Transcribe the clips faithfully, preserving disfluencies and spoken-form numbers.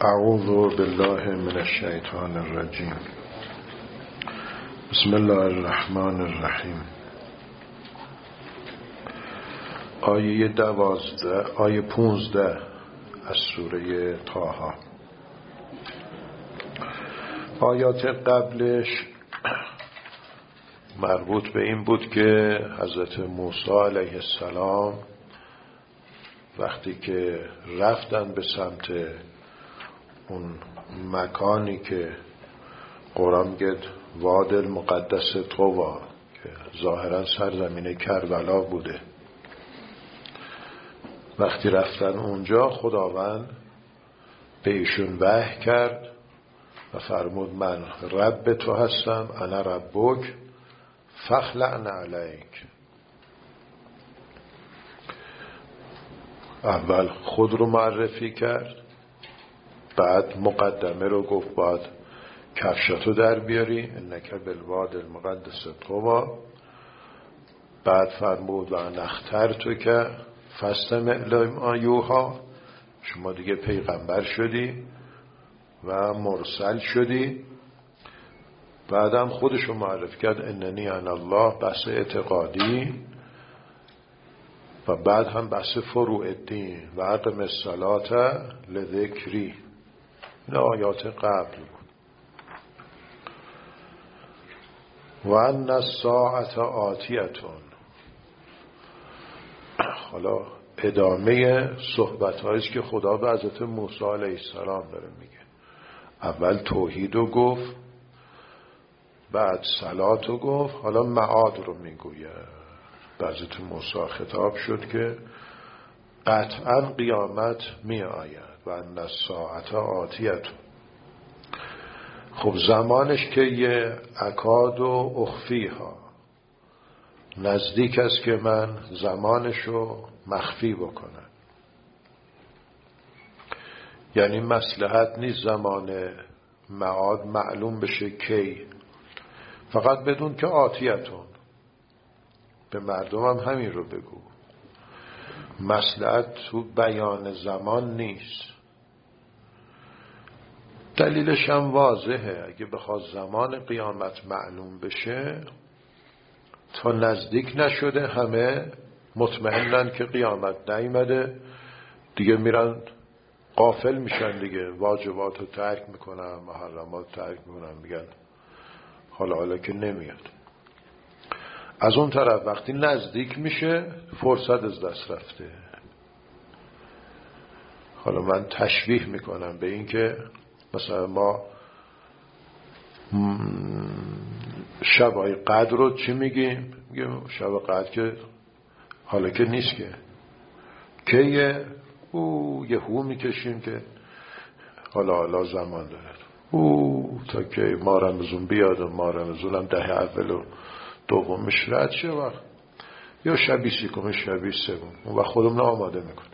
اعوذ بالله من الشیطان الرجیم. بسم الله الرحمن الرحیم. آیه دوازده آیه پونزده از سوره طه. آیات قبلش مربوط به این بود که حضرت موسی علیه السلام وقتی که رفتن به سمت اون مکانی که قرآن میگه واد المقدس طوا که ظاهرا سرزمین کربلا بوده، وقتی رفتن اونجا خداوند به ایشون وحی کرد و فرمود من رب تو هستم، انا ربک فخلع علیک. اول خود رو معرفی کرد، بعد مقدمه رو گفت باید کفشاتو در بیاری انک بالواد المقدس طوا. بعد فرمود و انا اخترتک که فاستمع لما یوحی، شما دیگه پیغمبر شدی و مرسل شدی. بعدم خودشو معرفی کرد اننی انا الله، بحث اعتقادی، و بعد هم بحث فروع الدین و اقم الصلاة لذکری. این آیات قبل بود. و ان الساعة آتیتون. حالا ادامه صحبت هاییست که خدا به حضرت موسی علیه السلام داره میگه. اول توحیدو گفت، بعد صلاتو گفت، حالا معاد رو میگویه. به حضرت موسی خطاب شد که قطعا قیامت می آید و ان الساعة آتیتون. خب زمانش که یه اکاد و اخفیها، نزدیک است که من زمانشو مخفی بکنم. یعنی مصلحت نیست زمان معاد معلوم بشه کی، فقط بدون که آتیتون. به مردم هم همین رو بگو. مصلحت تو بیان زمان نیست. دلیلش هم واضحه. اگه بخواد زمان قیامت معلوم بشه، تا نزدیک نشده همه مطمئنن که قیامت نیامده، دیگه میرن غافل میشن دیگه، واجبات رو ترک میکنن، محرمات ترک میکنن، میگن حالا حالا که نمیاد. از اون طرف وقتی نزدیک میشه فرصت از دست رفته. حالا من تشبیه میکنم به این که مثلا ما شبای قدر رو چی میگیم؟ میگیم شب قدر که حالا که نیست که که او یه هو میکشیم که حالا حالا زمان دارد او تا که ما رمزون بیاد و ما رمزون هم ده اول و دومش رد شه وقت یا شبی سیکم شبی سوم اون وقت خودمون آماده میکنه.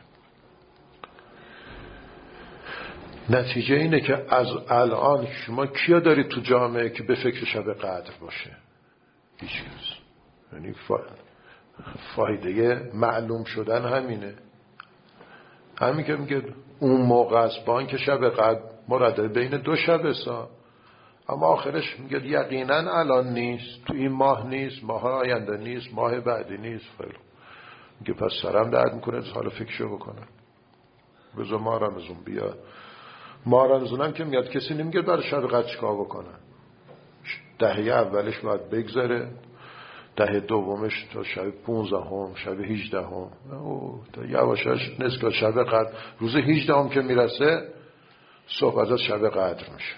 نتیجه اینه که از الان شما کیا دارید تو جامعه که به فکر شب قدر باشه؟ هیچ کس. یعنی فایده معلوم شدن همینه. همین که میگه اون موقع است با اینکه شب قدر مرده بین دو شب سا، اما آخرش میگه یقینا الان نیست، تو این ماه نیست، ماه آینده نیست، ماه بعدی نیست. خیلی میگه پس سرم درد میکنه، حالا فکرشو بکنم، بذار ما رمزون بیاد. ما رمزونم که میاد کسی نمیگه برای شب قدر چیکار بکنن. دهه اولش باید بگذره، دهه دومش تا شب پونزده هم، شب هیجده هم، تا یواشاش نزدیک شب قدر. روز هیجده هم که میرسه صحبت از شب قدر میشه.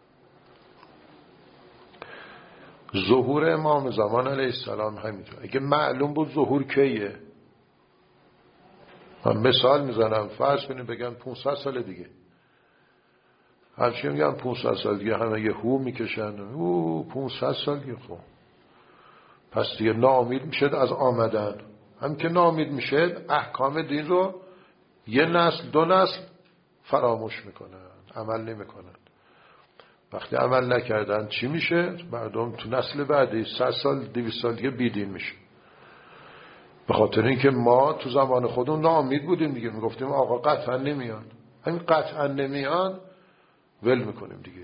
ظهور امام زمان علیه السلام همینطور. اگه معلوم بود ظهور کیه، من مثال میزنم، فرض کنیم بگن پانصد سال دیگه، هرچی میگن پانصد سال دیگه همه یه هو میکشن، او پانصد سال دیگه. خب پس دیگه ناامید میشد از آمدن. هم که ناامید میشد احکام دین رو یه نسل دو نسل فراموش میکنن، عمل نمیکنن. وقتی عمل نکردن چی میشه؟ مردم تو نسل بعدی صد سال دویست سال دیگه بیدین میشه. به خاطر اینکه ما تو زمان خودمون ناامید بودیم دیگه، میگفتیم آقا قطعا نمیان. همین قطعا نمیان ول میکنیم دیگه.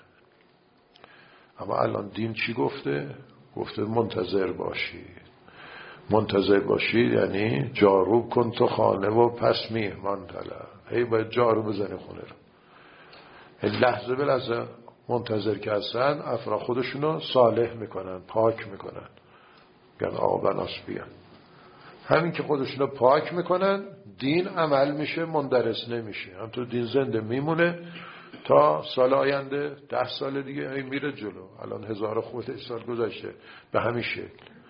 اما الان دین چی گفته؟ گفته منتظر باشید. منتظر باشید یعنی جارو کن تو خانه و پس میهمان طلب. هی باید جارو بزنی خونه رو. لحظه به لحظه منتظر که هستن افراد خودشونو صالح میکنن، پاک میکنن، میگن آقا بناس بیان. همین که خودشونو پاک میکنن دین عمل میشه، مندرس نمیشه. همطور دین زنده میمونه تا سال آینده، ده سال دیگه هی میره جلو. الان هزار خورده سال گذشته به همین شکل.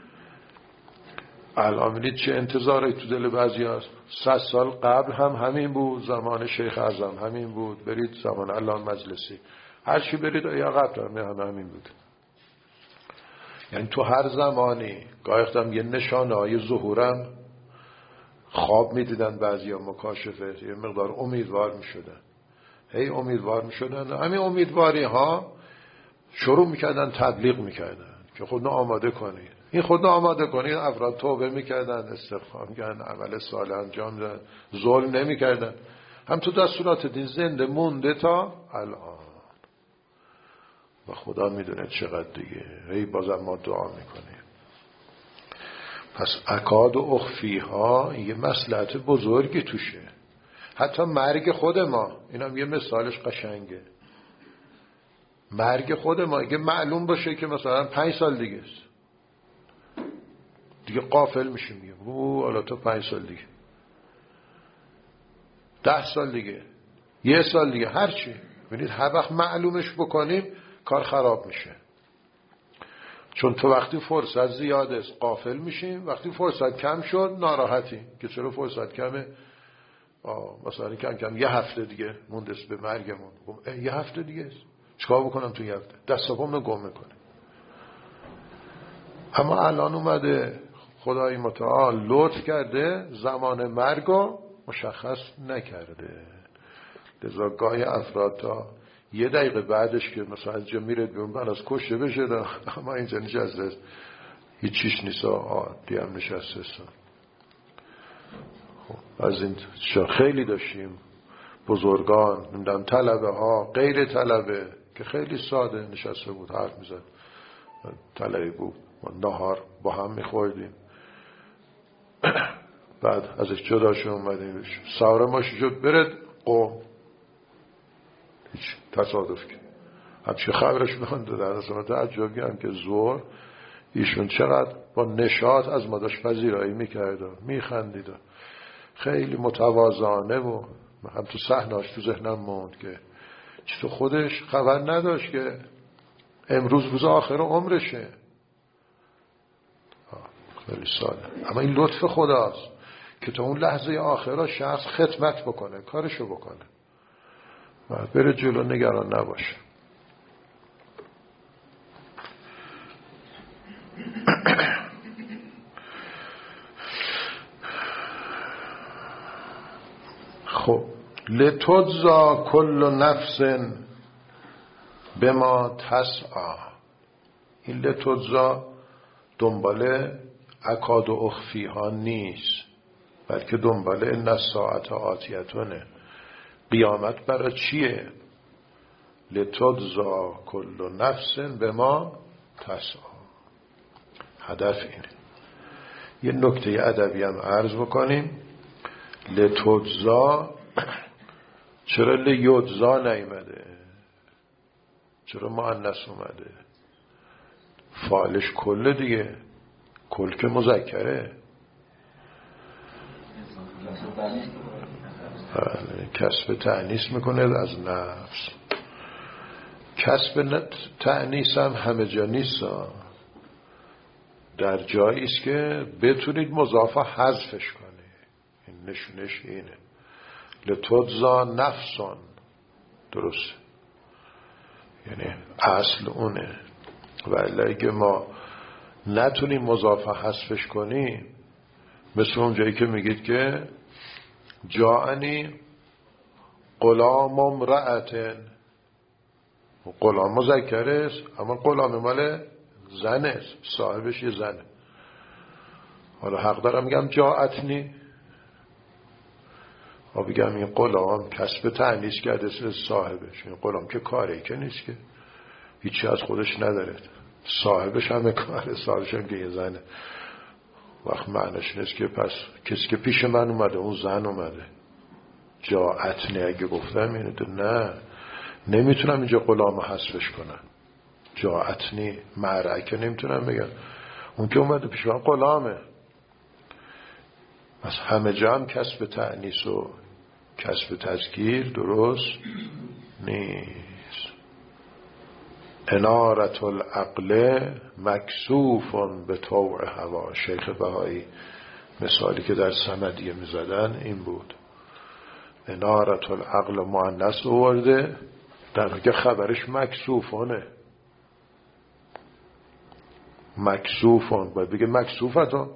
الان میدید چه انتظاری تو دل بعضی هست. صد سال قبل هم همین بود، زمان شیخ اعظم همین بود، برید زمان علامه مجلسی هر چی برید یا قبل هم همین بود. یعنی تو هر زمانی گاهی یه نشانه های ظهورم خواب میدیدن بعضی ها، مکاشفه، یه مقدار امیدوار میشدن، هی امیدوار میشدن. همین امیدواری ها شروع میکردن تبلیغ میکردن که خودنو آماده کنید، این خودنو آماده کنید. افراد توبه میکردن، استغفار میکردن، عمل صالح انجام دادن، ظلم نمیکردن. هم تو دستورات دین زنده مونده تا الان و خدا میدونه چقدر دیگه. هی بازم ما دعا میکنیم. پس اکاد و اخفیها یه مصلحت بزرگی توشه. حتی مرگ خود ما، اینم یه مثالش قشنگه. مرگ خود ما اگه معلوم باشه که مثلا پنج سال دیگه است، دیگه غافل میشیم، میگه او حالا تو پنج سال دیگه، ده سال دیگه، یه سال دیگه، هرچی. ببینید هر وقت معلومش بکنیم کار خراب میشه. چون تو وقتی فرصت زیاده است غافل میشیم، وقتی فرصت کم شد ناراحتیم که چرا فرصت کمه. مثلا کم کم یه هفته دیگه مونده است به مرگمون، یه هفته دیگه است، چیکار بکنم تو یه هفته؟ دست و پامو گم میکنه. اما الان اومده خدای متعال لطف کرده زمان مرگو مشخص نکرده. لذا گاهی افراد تا یه دقیقه بعدش که مثلا از جا میره بیون من از کشته بشه، اما اینجا نشسته هیچ چیش نیست، عادی هم نشسته. خب از این شا خیلی داشتیم بزرگان، نمیدونم طلبه ها، غیر طلبه که خیلی ساده نشسته بود حرف میزد. طلبه بود ما نهار با هم میخوردیم، بعد ازش جدا شد اومدیم سوار ماشین شد برد قوم، هیچ تصادف که همچه خبرش من دادن. اصلا تعجبی هم که زور ایشون چقدر با نشاط از ما داشت پذیرایی میکرد و میخندید، خیلی متواضعانه. و هم تو صحنه‌اش تو ذهنم موند که چطور خودش خبر نداشت که امروز روز آخر عمرشه. خیلی ساده. اما این لطف خداست که تا اون لحظه آخر شخص خدمت بکنه، کارشو بکنه و بره جلو، نگران نباشه. خب لتجزا کل نفس بما تسعی. این لتجزا دنبال اکاد و اخفی ها نیست، بلکه دنبال ان الساعة آتیتونه. قیامت برای چیه؟ لتجزا کل نفس بما تسعی. هدف اینه. یه نکته ادبی هم عرض بکنیم. لتجزا چرا لیجزا نیامده؟ چرا مؤنث اومده؟ فاعلش کل دیگه، کل که مذکره. کسب تأنیث میکنه از نفس. کسب تأنیث هم همه جا نیست، در جایی است که بتونید مضافه حذفش کنید. این نشونش اینه. لتجزا نفسان، درست، یعنی اصل اونه. ولی اگه ما نتونیم مضافه حذفش کنیم، مثل اون جایی که میگید که جاءنی غلام امرأة، غلام مذکر است اما غلام مال زن است، صاحبش یه زنه. حالا حق دارم میگم جاءتنی، ما بگم این غلام کسب تأنیث کرده صاحبش، این غلام که کاری که نیست، که هیچی از خودش نداره، صاحبش همه کاره، صاحبش هم که یه زنه. وقت معنیش نیست که پس کسی که پیش من اومده اون زن اومده. جاعتنی اگه گفتم اینه تو نه، نمیتونم اینجا غلام حذفش کنم. جاعتنی معرکه نمیتونم بگم، اون که اومده پیش من غلامه. پس همه جا هم کسب تأنیث و کسب تذکیر درست نیست. انارت العقل مکسوف به طوع هوا. شیخ بهایی مثالی که در صمدیه میزدن این بود. انارت العقل مؤنث آورده، در حالی که خبرش مکسوفانه. مکسوفان باید بگه مکسوفتان.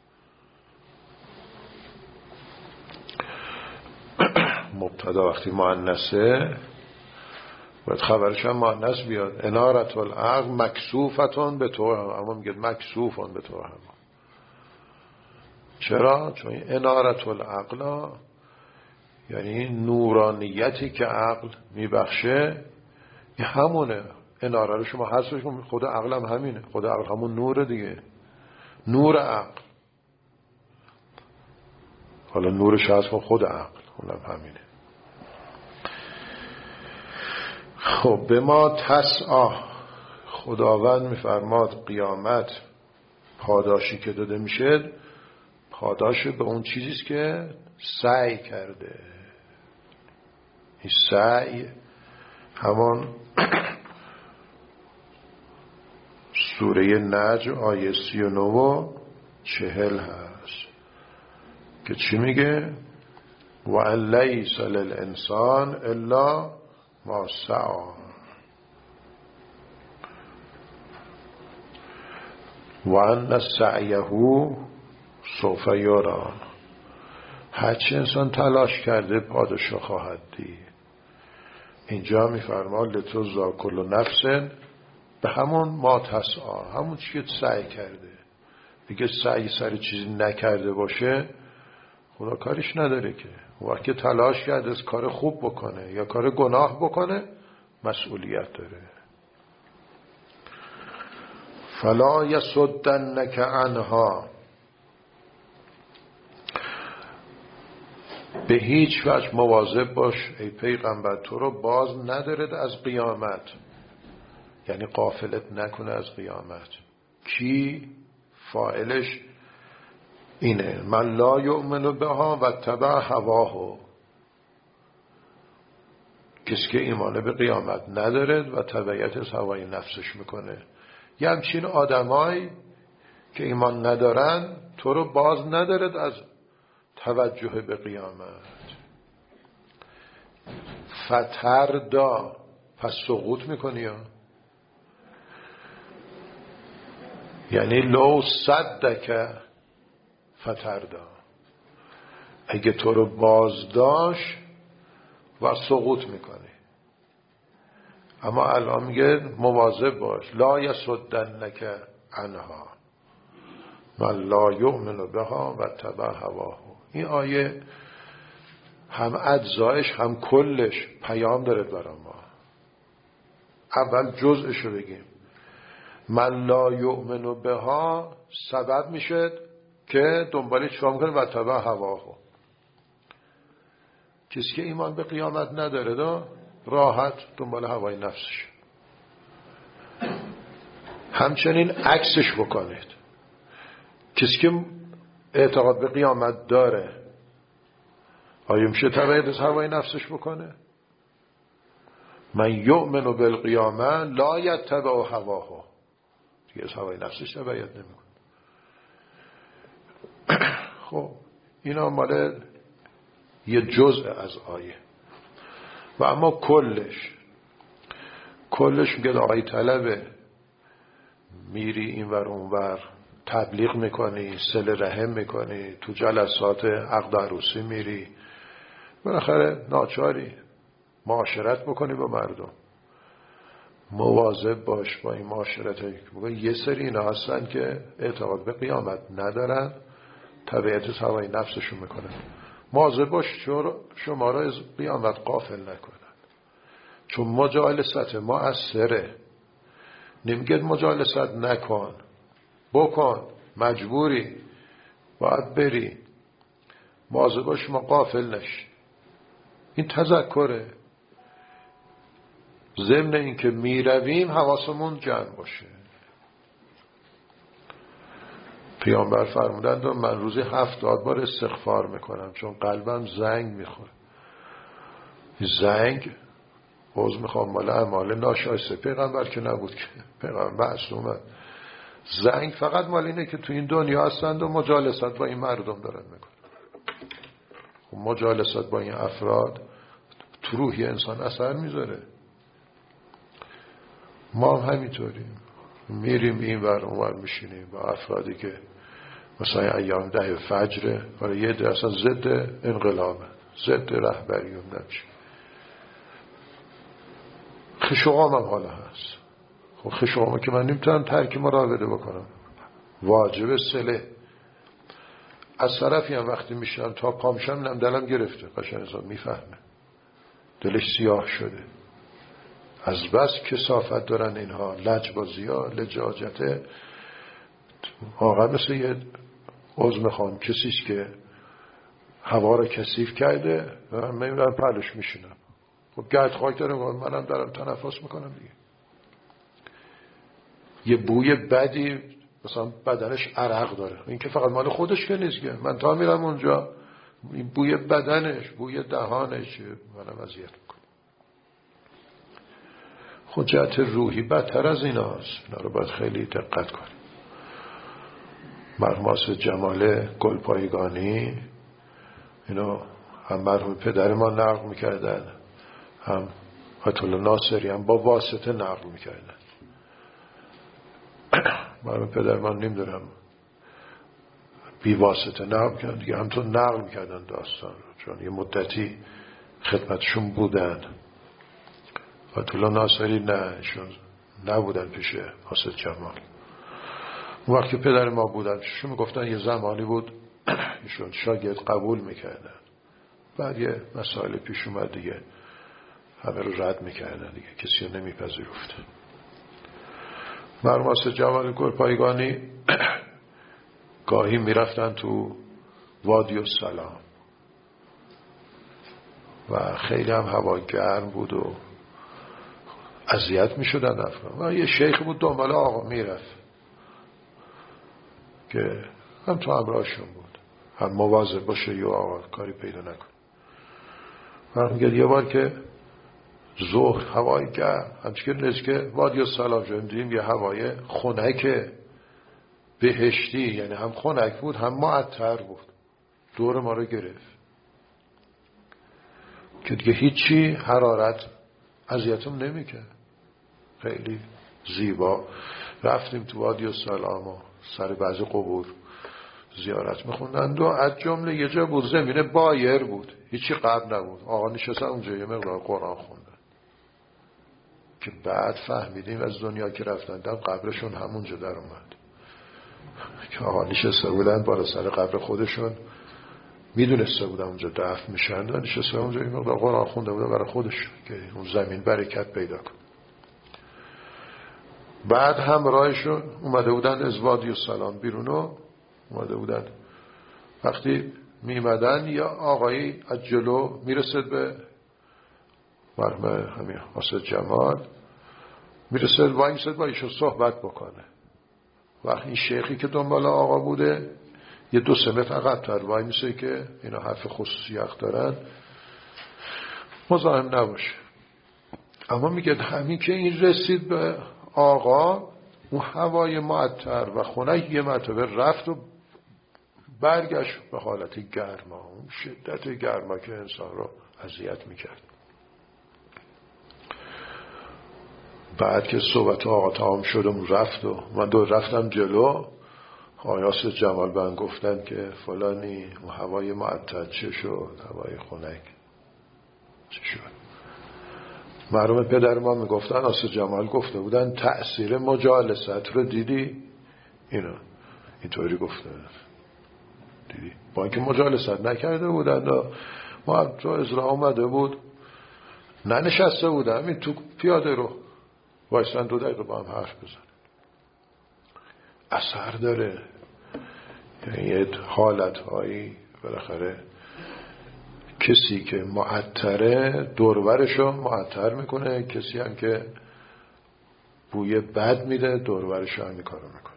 مبتدا وقتی مؤنثه باید خبرش هم مؤنث بیاد. انارت العقل مکسوفتان به طوع هوا، اما میگه مکسوفان به طوع هوا. چرا؟ چون این انارت العقل یعنی نورانیتی که عقل میبخشه، این همونه. اناره رو شما حذفش کنید، خود عقل هم همینه. خود عقل همون نوره دیگه، نور عقل. حالا نورش حذف کن، خود عقل اونم همینه. خب به ما تسعی، خداوند میفرماد قیامت پاداشی که داده میشه، پاداش به اون چیزیست که سعی کرده. این سعی همان سوره نجم آیه سی و نو و چهل هست که چی میگه؟ و ان لیس للانسان الا ما سعی و ان سعیه سوف یری. هرچی انسان تلاش کرده پاداش خواهد دید. اینجا میفرما لتجزی کل نفس به همون ما تسعی، همون چی که سعی کرده. دیگه سعی سر چیزی نکرده باشه خدا کارش نداره که. وقتی که تلاش کرده از کار خوب بکنه یا کار گناه بکنه مسئولیت داره. فلا یصدنک عنها، به هیچ وجه مواظب باش ای پیغمبر، تو رو باز ندارد از قیامت، یعنی غافلت نکنه از قیامت. کی؟ فاعلش اینه، من لا یؤمن بها و تبع هواه، کسی که ایمان به قیامت ندارد و تبعیت از هوای نفسش میکنه. یه همچین آدمایی که ایمان ندارن تو رو باز ندارد از توجه به قیامت. فتردا، پس سقوط میکنی یا یعنی لو صدک فتردا، اگه تو رو باز داشت و سقوط میکنی. اما الان میگه مواظب باش، لا یصدنک عنها من لا یؤمن بها و تبع هواه. این آیه هم اجزایش هم کلش پیام داره برای ما. اول جزءشو بگیم. من لا یؤمن بها سبب میشه که دنبالی چرا میکنه و تبع هواه. کسی که ایمان به قیامت نداره دا راحت دنبال هوای نفسش. همچنین عکسش بکنید. کسی که اعتقاد به قیامت داره آیا میشه تبعیت از هوای نفسش بکنه؟ من یؤمن بالقیامه لا یتبع هواه، دیگه از هوای نفسش تبعیت نمیکنه. خب اینا مال یه جزء از آیه. و اما کلش کلش میگه آیه طلبه، میری این ور اون ور تبلیغ میکنی، صله رحم میکنی، تو جلسات عقد عروسی میری، بالاخره ناچاری معاشرت بکنی با مردم. مواظب باش با این معاشرت. یه سری اینا هستن که اعتقاد به قیامت ندارن، تبعیت از هوای نفسشون میکنن. مواظب باش شما را از قیامت غافل نکنن، چون مجالست مؤثره. نمیگه مجالست نکن، بکن، مجبوری، باید بری. مواظب باش ما غافل نشی. این تذکره. ضمن این که میرویم حواسمون جمع باشه. پیامبر فرمودند من روزی هفتاد بار استغفار میکنم چون قلبم زنگ میخوره. زنگ عوض میخوام مال اعمال ناشایسته پیغمبر که نبود که، پیغمبر معصومه. زنگ فقط مال اینه که تو این دنیا هستند و مجالست با این مردم دارن میکنن. خب مجالست با این افراد تو روحی انسان اثر میذاره. ما هم همینطوریم، میریم این ور اون ور میشینیم با افرادی که مثلا ایام ده فجره برای یه ده اصلا ضد انقلابه، ضد رهبریون نمیشه. خشوقام هم حالا هست. خب خشوقام که من نمیتونم ترک مراوده بکنم، واجب صله. از طرفی هم وقتی میشنم تا پا میشم نم دلم گرفته، قشنگ انسان میفهمه دلش سیاه شده. از بس کثافت دارن اینها، لجبازی ها، لجاجته. واقعا مثل یه عزم خان کسیست که هوا رو کثیف کرده و من میرم پلش میشینم. خب گرد خاک داره، منم دارم تنفس میکنم دیگه. یه بوی بدی مثلا بدنش عرق داره، این که فقط مال خودش که نیست که من تا میرم اونجا این بوی بدنش، بوی دهانش منم اذیت میکنه. خود جهت روحی بدتر از این هاست. اینا رو باید خیلی دقت کنیم. مرحوم آصف جمال گلپایگانی اینو هم مرحوم پدر ما نقل میکردن، هم آیت الله ناصری هم با واسطه نقل میکردن. مرحوم پدر ما نمیدونم بی واسطه نقل میکردن دیگه، همطور نقل میکردن داستان رو، چون یه مدتی خدمتشون بودن. آیت الله ناصری نه، ایشون نبودن پیش آصف جمال. اون وقت که پدر ما بودن پیششون میگفتن یه زمانی بود ایشون شاگرد قبول میکردن، بعد یه مسائل پیش اومد دیگه همه رو رد میکردن دیگه، کسی رو نمیپذیرفتن. مرحوم آصف جمال گلپایگانی گاهی میرفتن تو وادی السلام و خیلی هم هوا گرم بود و اذیت میشدن افراد. و یه شیخ بود دنبال آقا میرفت که هم تو همراهشون بود، هم مواظب باشه یا آقا کاری پیدا نکن. من میگه یه بار که ظهر هوای گرم همچه که نزدیک وادی السلام شدیم دیدیم یه هوای خنک بهشتی، یعنی هم خنک بود هم معطر بود، دور ما رو گرفت که دیگه هیچی حرارت اذیتم نمیکرد. خیلی زیبا رفتیم تو وادی السلام و سر بعضی قبور زیارت میخوندند و از جمله یه جا بود زمین بایر بود، هیچی قبل نبود. آقا نشستن اونجا یه مقدار قرآن خوندن که بعد فهمیدیم از دنیا که رفتندم قبرشون همونجا در اومد که آقا نشسته بودن بالا سر قبر خودشون، میدونسته بودن اونجا دفن میشن و نشسته اونجا یه مقدار قرآن خونده بودن برای خودش که اون زمین برکت پیدا کن. بعد همراهشون اومده بودن از وادی السلام بیرون و اومده بودن. وقتی میمدن یا آقایی از جلو میرسد به مرحوم همین آصف جمال، میرسد وای میسد با ایشون صحبت بکنه. وقتی این شیخی که دنبال آقا بوده یه دو سه متر عقب‌تر وای میسه که اینا حرف خصوصیت دارن مزاحم نباشه. اما میگه همین که این رسید به آقا، اون هوای معطر و خنک یه مرتبه رفت و برگشت به حالت گرما، اون شدت گرما که انسان رو اذیت میکرد. بعد که صحبت آقا تمام شدم رفت و من دو رفتم جلو، آیاس جمال بن گفتن که فلانی اون هوای معطر چه شد، هوای خنک چه شد. مرحوم پدر ما میگفتن آصف جمال گفته بودن تأثیر مجالست رو دیدی؟ اینا اینطوری گفته. دیدی با اینکه مجالست نکرده بودن ما تو ازرا آمده بود ننشسته بودم این تو پیاده رو وایستن دو دقیقه با هم حرف بزن اثر داره. یعنی یه حالت هایی بالاخره کسی که معطره دورورشو معطر میکنه، کسی هم که بوی بد میده دورورشو هم کارو میکنه.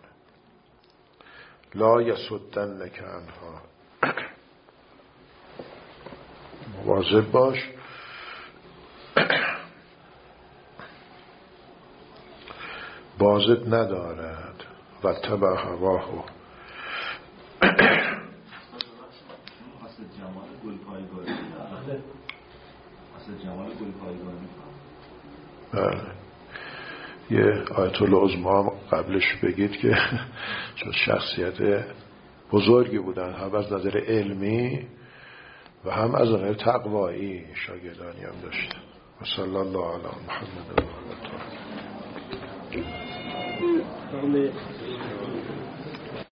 لا یسدنک عنها مواظب باش بازت ندارد و تبع هواه. بله یه آیت العظما قبلش بگید که چون شخصیت بزرگی بودن هم از نظر علمی و هم از نظر تقوایی شاگردانی هم داشت. و صلی الله علی محمد و آله.